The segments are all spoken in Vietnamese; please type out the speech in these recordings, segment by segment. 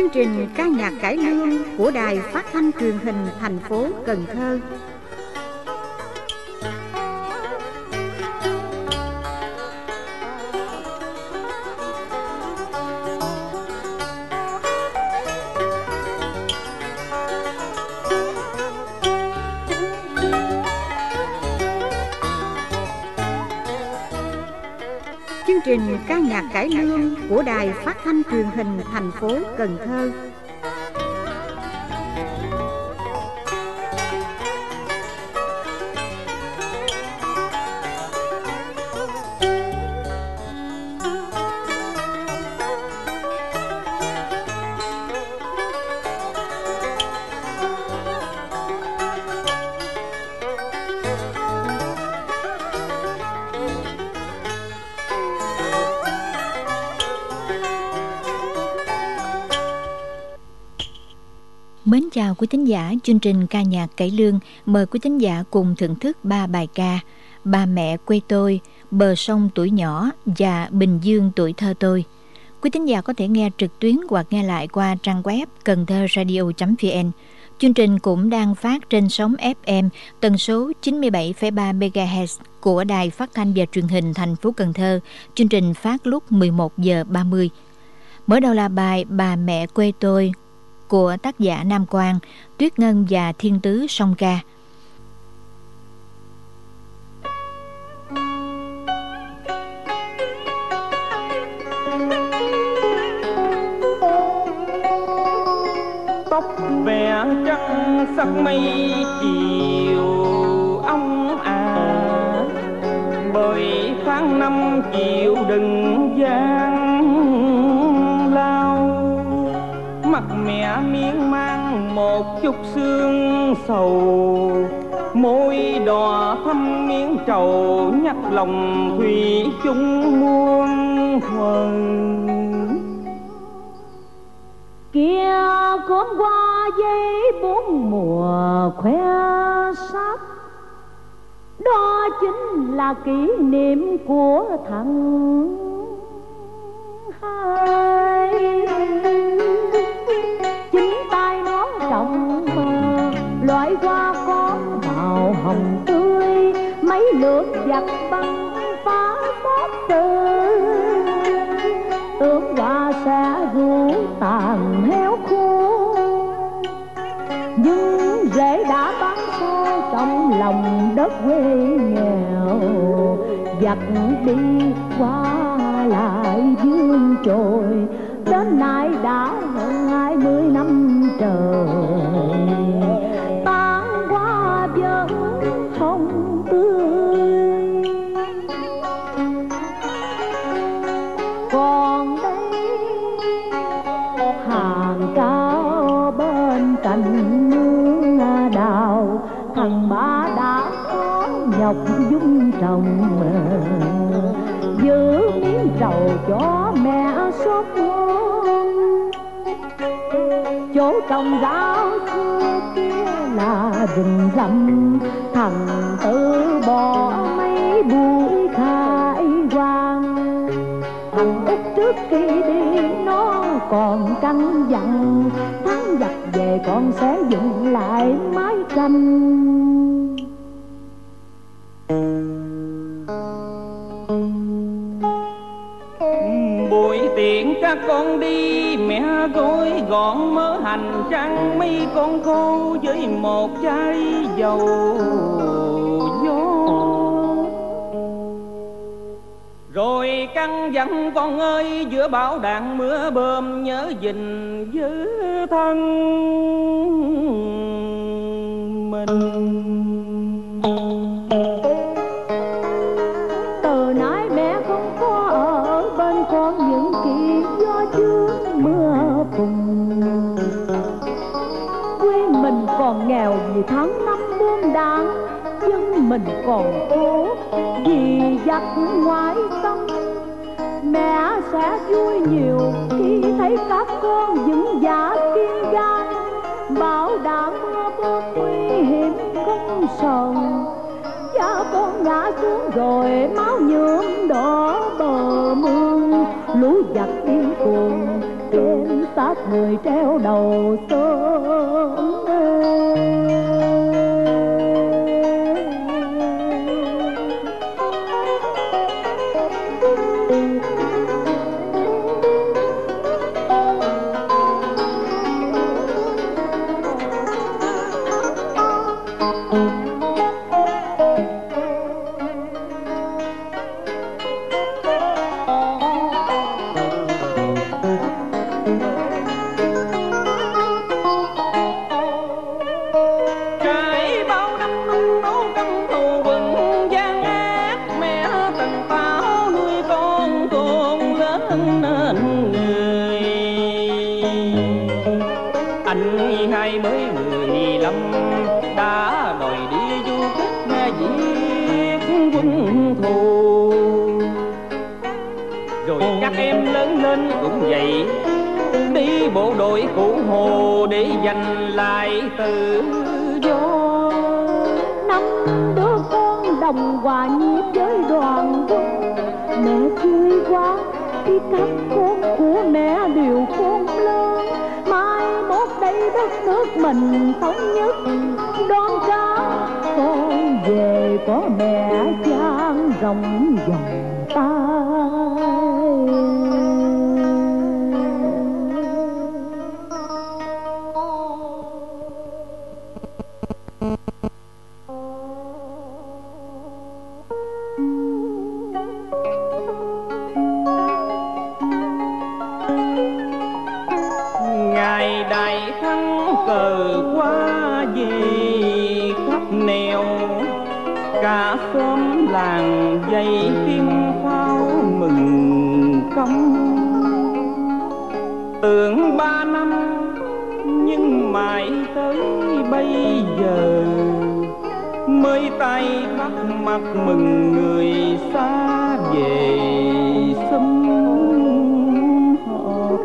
Chương trình ca nhạc cải lương của Đài Phát thanh Truyền hình thành phố Cần Thơ. Chương trình ca nhạc cải lương của Đài Phát thanh Truyền hình thành phố Cần Thơ. Mến chào quý thính giả chương trình ca nhạc cải lương. Mời quý thính giả cùng thưởng thức 3 bài ca: Ba mẹ quê tôi, Bờ sông tuổi nhỏ và Bình Dương tuổi thơ tôi. Quý thính giả có thể nghe trực tuyến hoặc nghe lại qua trang web cầnthoradio.vn. Chương trình cũng đang phát trên sóng FM tần số 97,3 MHz của Đài Phát thanh và Truyền hình thành phố Cần Thơ. Chương trình phát lúc 11 giờ 30. Mở đầu là bài Bà mẹ quê tôi của tác giả Nam Quang, Tuyết Ngân và Thiên Tứ song ca. Tóc vẽ trăng sắc mây chiều ong bởi tháng năm chiều đừng gian lao. Mặt mẹ miên man một chút sương sầu, môi đỏ thắm miếng trầu nhắc lòng thủy chung muôn thuần. Kia cốm qua giấy bốn mùa khoe sắc, đó chính là kỷ niệm của thằng hai. Chính tay nó trồng loại hoa có màu hồng tươi, mấy lượt giặt băng phá xót từ. Ước hoa sẽ ru tàn héo khô, nhưng rễ đã bám sâu trong lòng đất quê nghèo. Giặt đi qua lại dương trồi, đến nay đã hơn 20 năm trời. Tan qua vẫn không tươi, còn đây hàng cao bên cạnh mương đào, thằng ba đã có nhọc dung trồng, giữ miếng trầu cho mẹ sốt ngon. Chỗ trồng rau xưa kia là rừng rậm, thằng Tư bỏ mấy bụi khai quang. Thằng Út trước khi đi nó còn căn dặn, tháng giặt về con sẽ dựng lại mái tranh. Buổi tiễn các con đi, mẹ gói gọn mớ hành trang mấy con khô với một chai dầu gió. Rồi căn dặn con ơi, giữa bão đạn mưa bom nhớ gìn giữ thân mình. Từ nay mẹ không có ở bên con những kỳ gió trước mưa phùn. Quê mình còn nghèo vì tháng năm bom đạn, dân mình còn khổ vì giặc ngoại xâm. Mẹ sẽ vui nhiều khi thấy các con vững dạ kiên gan, bão đạn mưa bom nguy hiểm không sờn. Cha con ngã xuống rồi máu nhuộm đỏ bờ mương, lũ giặc điên cuồng trên xác người treo đầu sớm. Cũng vậy, đi bộ đội cụ Hồ để giành lại tự do. 5 đứa con đồng hòa nhịp với đoàn quân. Mẹ vui quá khi các con của mẹ đều khôn lớn. Mai mốt đây đất nước mình thống nhất, đón cha con về có mẹ chan rộng vòng tay. Ngày đại thắng cờ qua về khắp nẻo, cả xóm làng dây tim pháo mừng công. Tưởng 3 năm nhưng mãi tới bây giờ mới tay bắt mặt mừng người xa về sum họp.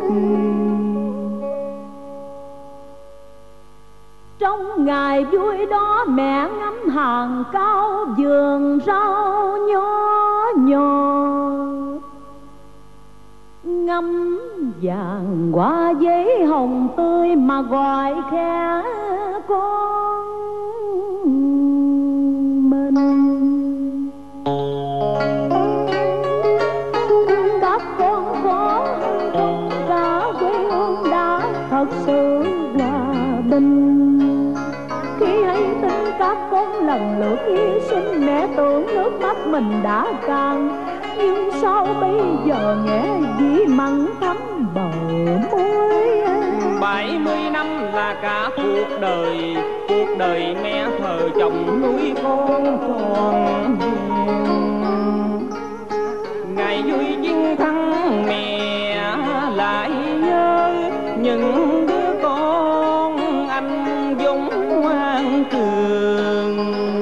Trong ngày vui đó mẹ ngắm hàng cao vườn rau nhỏ nhỏ, ngắm vàng hoa giấy hồng tươi mà gọi khe con mình. Các con có hay không, cả quê hương đã thật sự hòa bình. Khi hay tin các con lần lượt hy sinh, mẹ tưởng nước mắt mình đã cạn. Nhưng sao bây giờ nghe dĩ mặn thắm bờ môi. 70 năm là cả cuộc đời mẹ thờ chồng nuôi con tròn vẹn. Ngày vui chiến thắng mẹ lại nhớ những đứa con anh dũng ngoan cường.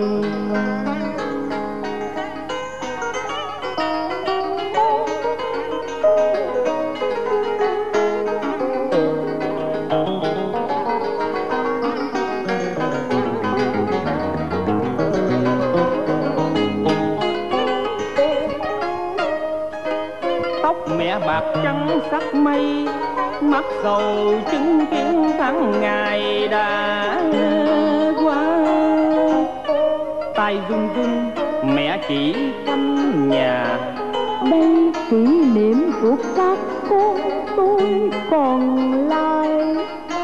Mẹ bạc trắng sắc mây, mắt sầu chứng kiến tháng ngày đã qua. Tay run run mẹ chỉ canh nhà, đây kỷ niệm của các con tôi còn lại.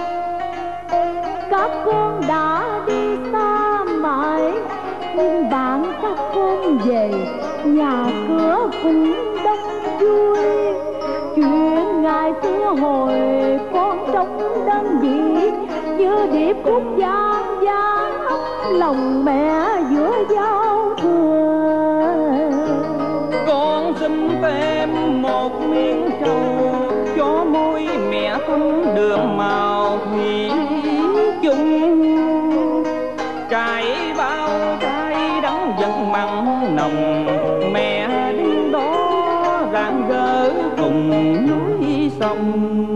Các con đã đi xa mãi, nhưng bạn các con về nhà cửa cũng đông vui. Chuyện ngày xưa hồi con trong đơn vị, như điệp khúc gian gian lòng mẹ giữa giao thừa. Con xin thêm một miếng trầu, cho môi mẹ thắm đường màu thủy chung. Trải bao trái đắng vẫn mặn nồng, mẹ đứng đó rạng rỡ cùng núi sông.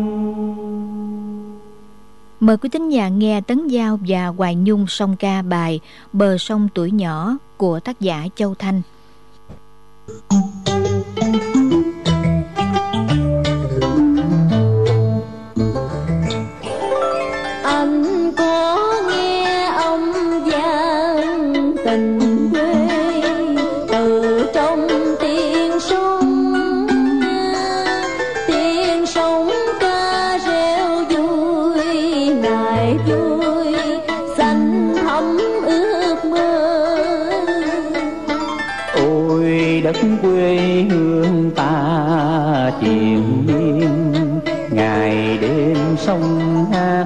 Mời quý thính giả nghe Tấn Giao và Hoài Nhung song ca bài Bờ sông tuổi nhỏ của tác giả Châu Thanh. tình quê từ trong tiếng sông ca reo vui ngày vui xanh thắm ước mơ. Ôi đất quê hương ta triền miên, ngày đêm sông hát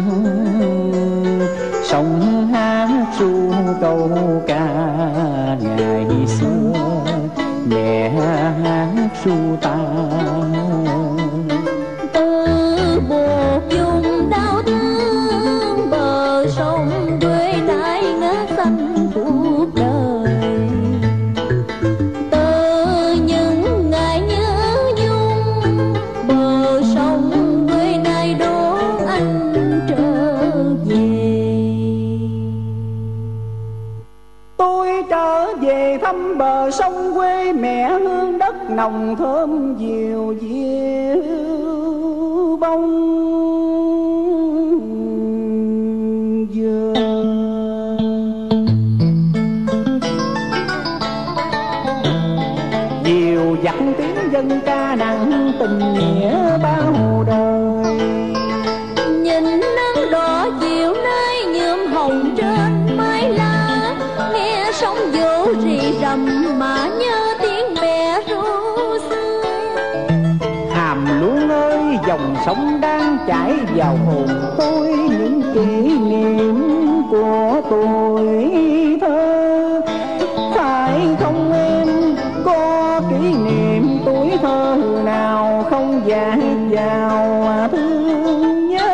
ru câu ca ngày xưa, mẹ hát ru ta. Từ một vùng đau thương bờ sông quê lại ngát xanh cuộc đời, từ những ngày nhớ nhung bờ sông quê này đón anh trở về. Tôi trở về thăm bờ sông quê mẹ, hương đất nồng thơm diều diêu bông dừa. Diều dặn tiếng dân ca nặng tình nghĩa bao đời. Nhìn nắng đỏ chiều nay nhuộm hồng trên mái lá, nghe sóng vỗ rì rầm mà nhớ tiếng mẹ ru xưa. Hàm Luông ơi, dòng sông đang chảy vào hồn tôi, những kỷ niệm của tuổi thơ. Phải không em, có kỷ niệm tuổi thơ nào không dạt vào thương nhớ.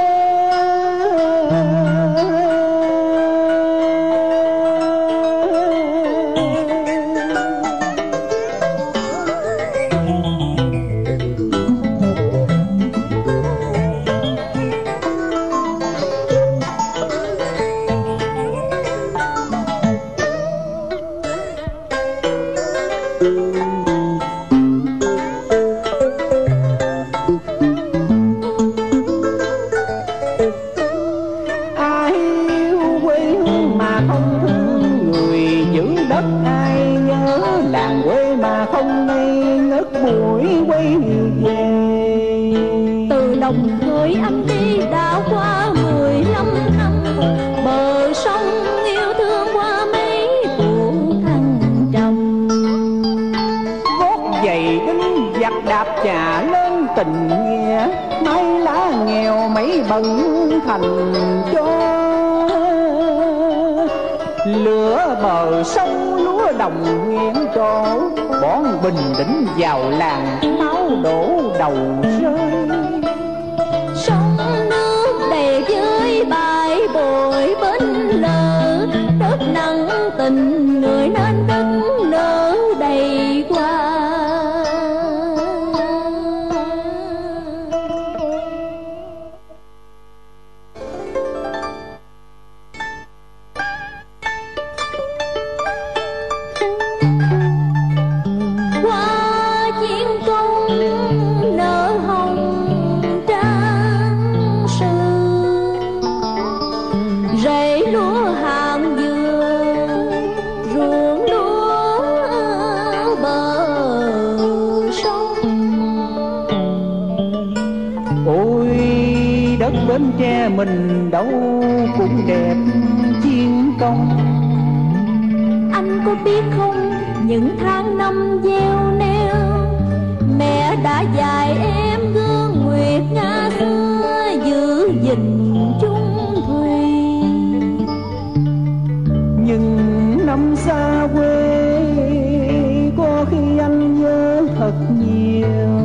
Ai yêu quê hương mà không thương người giữ đất, ai nhớ làng quê mà không ngây ngất buổi quay về. Từ đồng khơi anh đi đã qua 15 năm, bờ sông yêu thương qua mấy vụ thăng trầm. Gót giày đinh giặt đạp chà lên tình nghĩa, mái lá nghèo mấy bận thành cho. Lửa bờ sông lúa đồng nghiêng trổ, bón bình đỉnh vào làng máu đổ đầu rơi. Sông nước đầy với bãi bồi bên lờ, đất nặng tình người nên đất nở đầy qua. Qua chiến công nở hồng trang sử, rẫy lúa hàng dừa ruộng lúa bờ sông. Ôi đất Bến Tre mình đâu cũng đẹp chiến công. Anh có biết không, những tháng năm gieo neo, mẹ đã dạy em gương nguyệt nga xưa giữ gìn chung thủy. Nhưng năm xa quê có khi anh nhớ thật nhiều,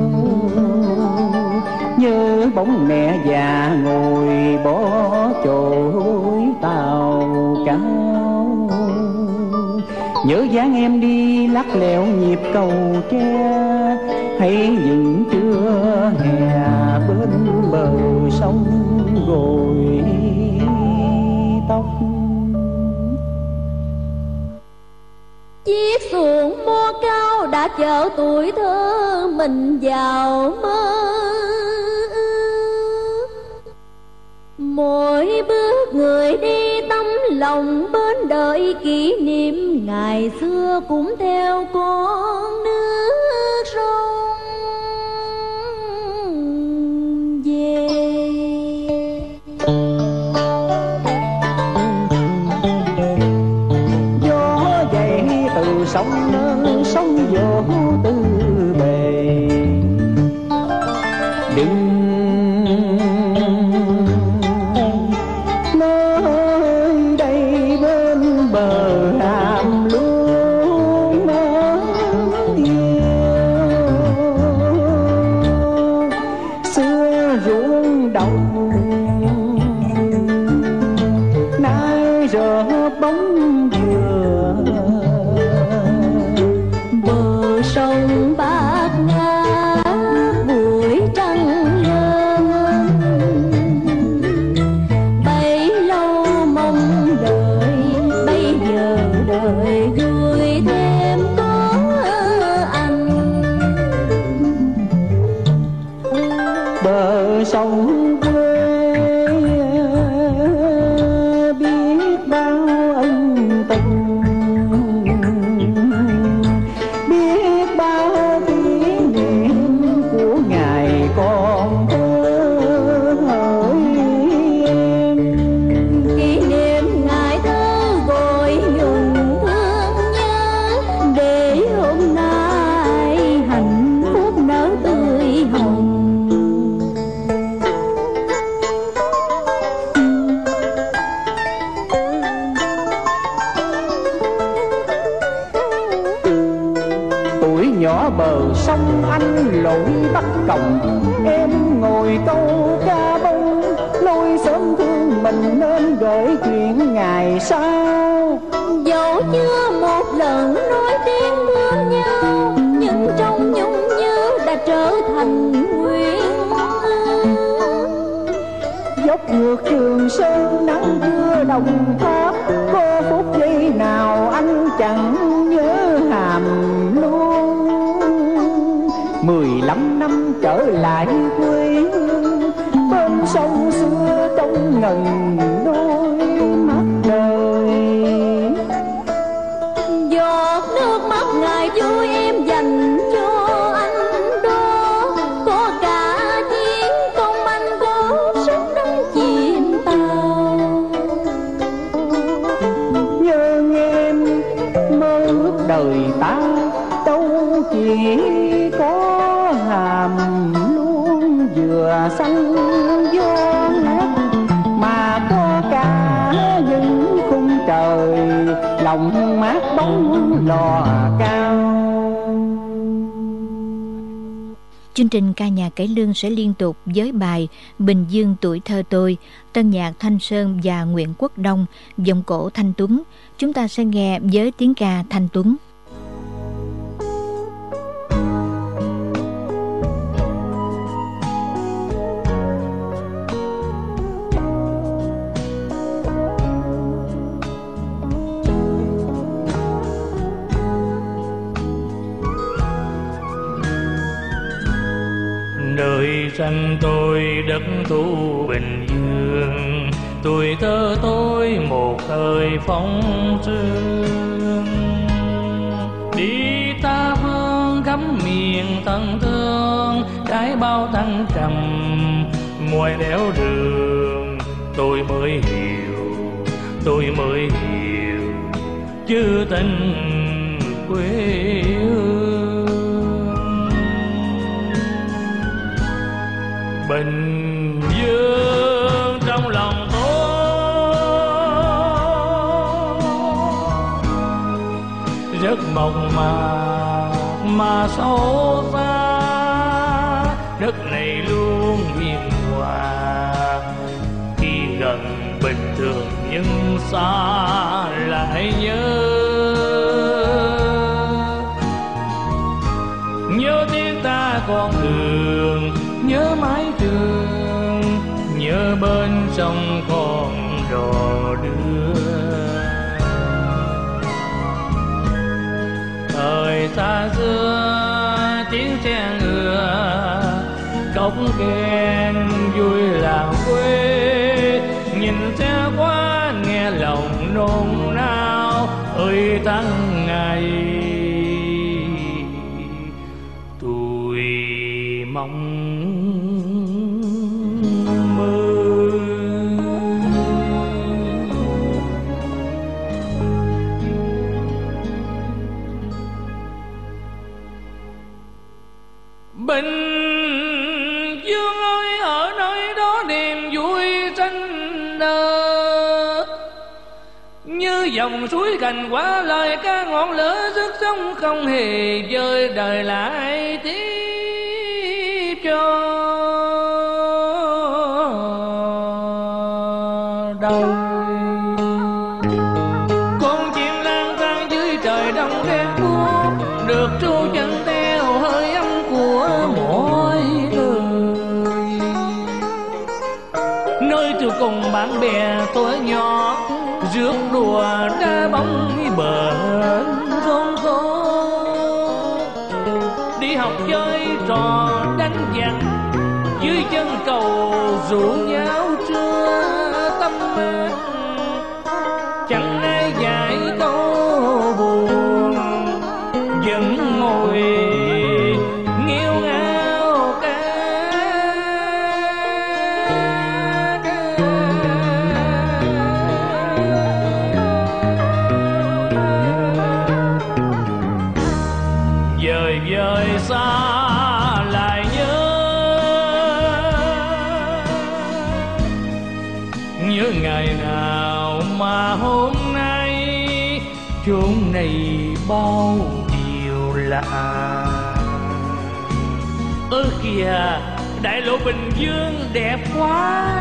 nhớ bóng mẹ già ngồi bó chổi tàu cao, nhớ dáng em đi lắc lẻo nhịp cầu tre, hay những trưa hè bên bờ sông gội tóc. Chiếc xuồng mô cao đã chở tuổi thơ mình vào mơ. Mỗi bước người đi tấm lòng bên đợi kỷ niệm ngày xưa cũng theo con nước sông về. Gió dậy từ sông vô từ bề, đừng nơi đây bên bờ hàm luôn yêu. Xưa ruộng đồng nay giờ bóng dừa, bờ sông bát ngát buổi trăng lên. Bấy lâu mong đợi, bây giờ đời vui thêm có anh. Bờ sông quê biết bao ân tình, biết bao kỷ niệm của ngày còn thơ hỡi em. Kỷ niệm ngày thơ gọi nhung thương nhớ, để hôm nay hạnh phúc nở tươi hồng. Tuổi nhỏ bờ sông anh lội bắt còng, em ngồi câu ca bông, nói sớm thương mình nên gửi chuyện ngày sau. Dẫu chưa một lần nói tiếng thương nhau, nhưng trong nhung nhớ đã trở thành nguyện ước. Dốc ngược Trường Sơn nắng chưa đồng tháp, có phút giây nào anh chẳng nhớ hàm luôn. 15 năm trở lại quê hương, bên sông xưa trong ngần đôi mắt đời. Giọt nước mắt ngày vui em dành cho anh đó, có cả chiến công anh có sức đánh chìm tàu. Nhớ em mơ ước đời ta đâu chỉ có hàm luôn vừa xanh gió ngát, mà có cả những khung trời lòng mát bóng lò cao. Chương trình ca nhạc cải lương sẽ liên tục với bài Bình Dương tuổi thơ tôi, tân nhạc Thanh Sơn và Nguyễn Quốc Đông, giọng cổ Thanh Tuấn. Chúng ta sẽ nghe với tiếng ca Thanh Tuấn. Đời xanh tôi đất tu Bình Dương, tuổi thơ tôi một thời phong sương. Đi ta phương khắp miền thân thương, trái bao thăng trầm ngoài đéo đường. Tôi mới hiểu chữ tình quê hương. Bình Dương trong lòng tôi rất mộc mạc mà sâu xa. Đất này luôn hiền hòa, khi gần bình thường nhưng xa lại nhớ tiếng ta con đường, nhớ mái trường, nhớ bên sông con đò đưa. Thời xa xưa tiếng xe ngựa, cốc kèn vui làng quê. Nhìn xe qua nghe lòng ơi tháng ngày tôi mong mơ. Bình Dương ơi, ở nơi đó niềm vui tranh nở, như dòng suối cành qua lời ca ngọn lửa sức sống không hề rơi, đời lại tiếp cho đời. Con chim lang thang dưới trời đông đen buốt, được tru chân theo hơi ấm của mỗi người. Nơi từ cùng bạn bè tuổi nhỏ, rước đùa đá bóng bờ rôn rô, đi học chơi trò đánh giặc dưới chân cầu rủ nhau trưa tâm mát. Chẳng ai dạy câu buồn, vẫn ngồi nghêu ngao ca. Dời dời xa lại nhớ ngày nào mà hôm nay chốn này bao điều lạ. Ơ kìa, đại lộ Bình Dương đẹp quá,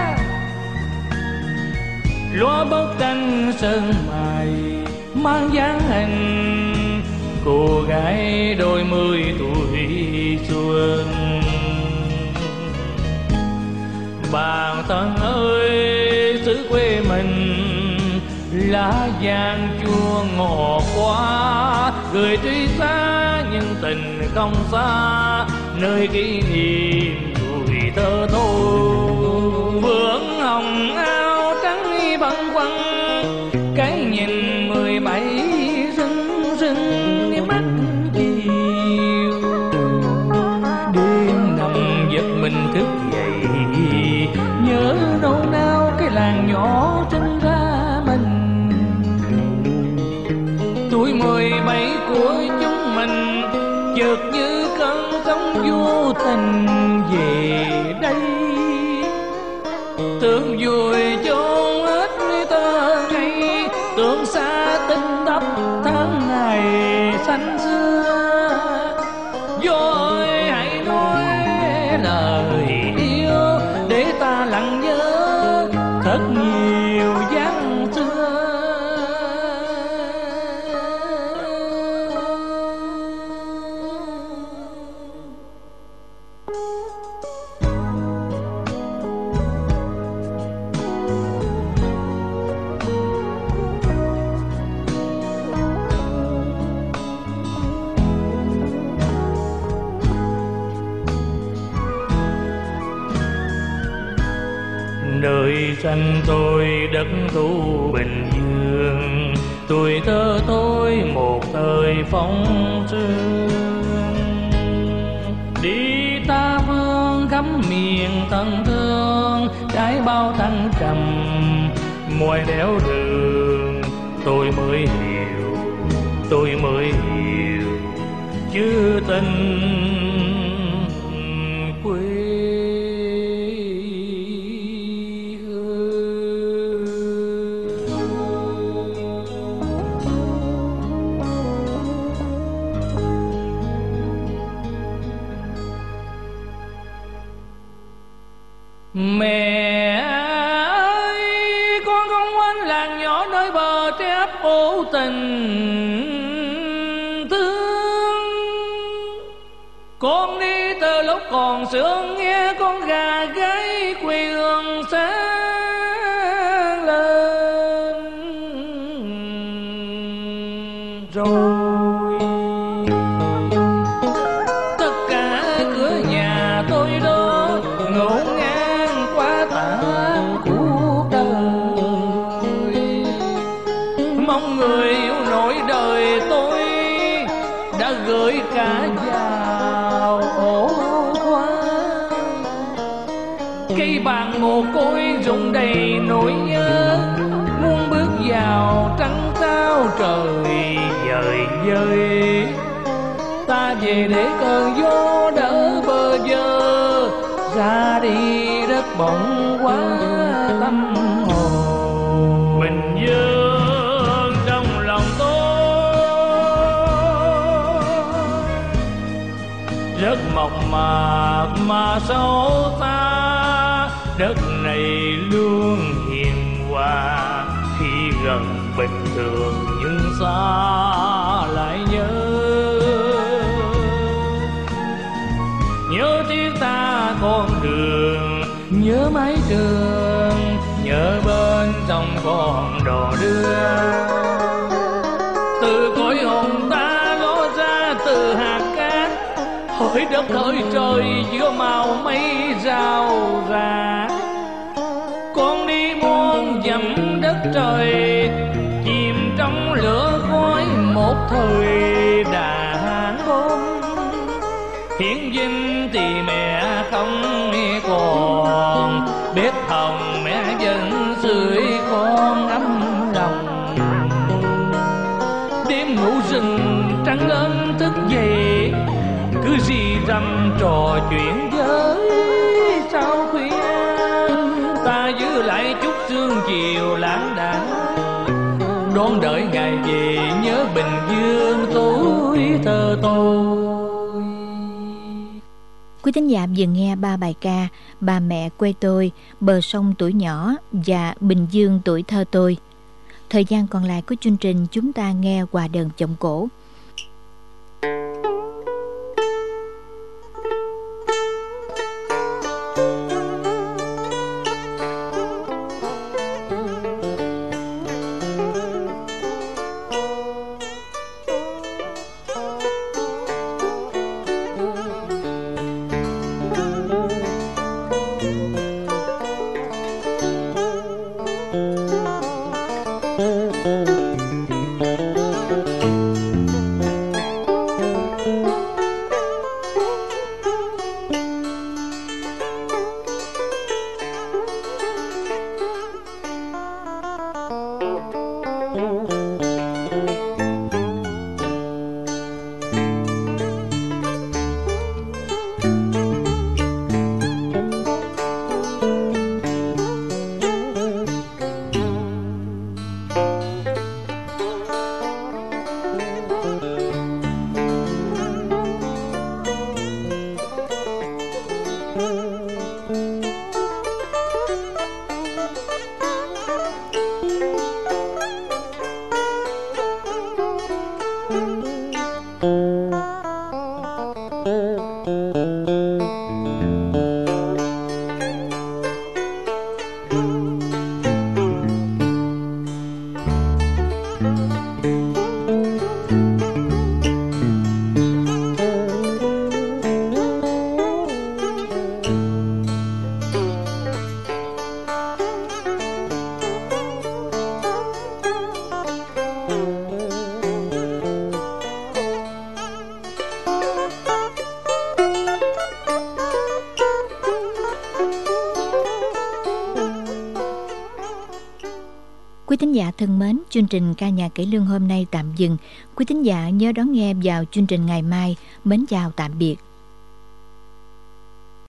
loa bốc canh sơn mài mang dáng hình cô gái đôi mươi tuổi xuân. Bạn thân ơi, xứ quê mình lá vàng chua ngọt quá, người tuy xa nhưng tình không xa, nơi kỷ niệm tuổi thơ tôi. Vượng hồng áo trắng băn khoăn, cái nhìn 17 rưng rưng mắt chiều. Đêm nằm giật mình thức dậy, nhớ nâu nao cái làng nhỏ sinh ra mình. Tuổi 17 của chúng mình chợt như cơn sóng vô tình về đây, tưởng vui chôn hết tơ ngày, tưởng xa tinh đắp tháng ngày xanh xưa. Gió ơi hãy nói lời yêu để ta lặng nhớ thật nhiều dáng xưa. Nơi xanh tôi đất thu Bình Dương, tuổi thơ tôi một thời phong sương. Đi ta phương khắp miền thân thương, trái bao thăng trầm mọi nẻo đường. Tôi mới hiểu chữ tình quê. Mẹ ơi, con không quên làng nhỏ nơi bờ tre ấp ố tình thương. Con đi từ lúc còn sương, nghe con gà gáy quê hương sáng lên rồi. Tất cả cửa nhà tôi đó ngổn ngang qua tàn cuộc đời, mong người người yêu nổi đời tôi đã gửi cả vào ổ hoa. Cây bàng mồ côi rụng đầy nỗi nhớ, muốn bước vào trắng trao trời dời dời. Ta về để cơn gió đỡ bờ vơ, ra đi đất bỗng quá tâm hồn. Bình dương trong lòng tôi rất mộc mạc mà sâu xa. Đất này luôn hiền hòa, khi gần bình thường nhưng xa lại nhớ thiết ta con đường, nhớ mái trường, nhớ bên trong con đò đưa. Từ cõi hồn ta ló ra từ hạt cát, hỏi đất hỏi trời giữa màu mây rào rạc. Con đi muôn dặm đất trời, chìm trong lửa khói một thời đàn bom. Hiển dinh thì mẹ không còn, bếp hồng mẹ vẫn sưởi con ấm lòng. Đêm ngủ rừng trắng lớn thức dậy, cứ rì rầm trò chuyện với sao khuya. Ta giữ lại chút sương chiều lãng đãng, đón đợi ngày về nhớ Bình Dương tuổi thơ tôi. Quý thính giả vừa nghe 3 bài ca Bà mẹ quê tôi, Bờ sông tuổi nhỏ và Bình Dương tuổi thơ tôi. Thời gian còn lại của chương trình chúng ta nghe Hòa đờn Vọng cổ. Quý thính giả thân mến, chương trình ca nhạc cải lương hôm nay tạm dừng. Quý thính giả nhớ đón nghe vào chương trình ngày mai. Mến chào tạm biệt.